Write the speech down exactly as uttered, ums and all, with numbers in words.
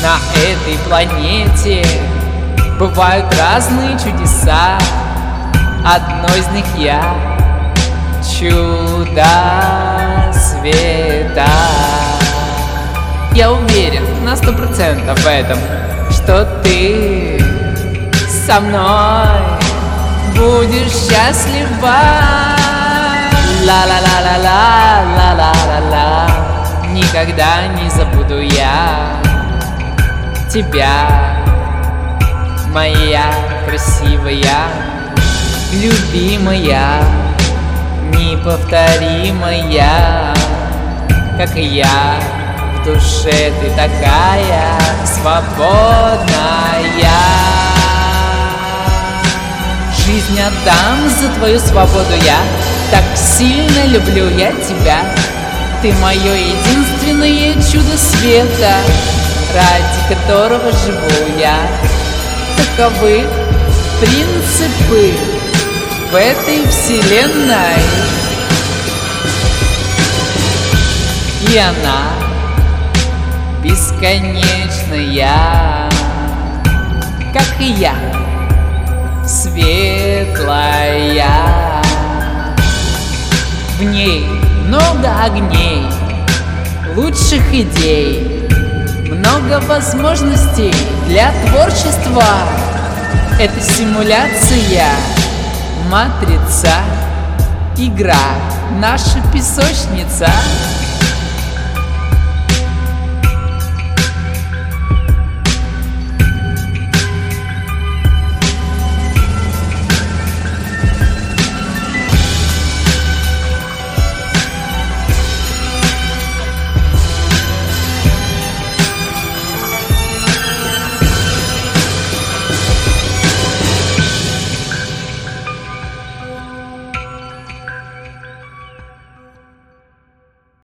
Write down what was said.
На этой планете бывают разные чудеса. Одно из них я — чудо света. Я уверен на сто процентов в этом, что ты со мной будешь счастлива. Ла-ла-ла-ла-ла-ла-ла-ла-ла. Никогда не забуду я тебя, моя красивая, любимая, неповторимая, как и я. В душе ты такая свободная. Жизнь отдам за твою свободу я. Так сильно люблю я тебя. Ты мое единственное чудо света, ради которого живу я. Таковы принципы в этой вселенной. И она бесконечная, как и я, светлая. В ней много огней, лучших идей, много возможностей для творчества. Это симуляция, матрица, игра, наша песочница.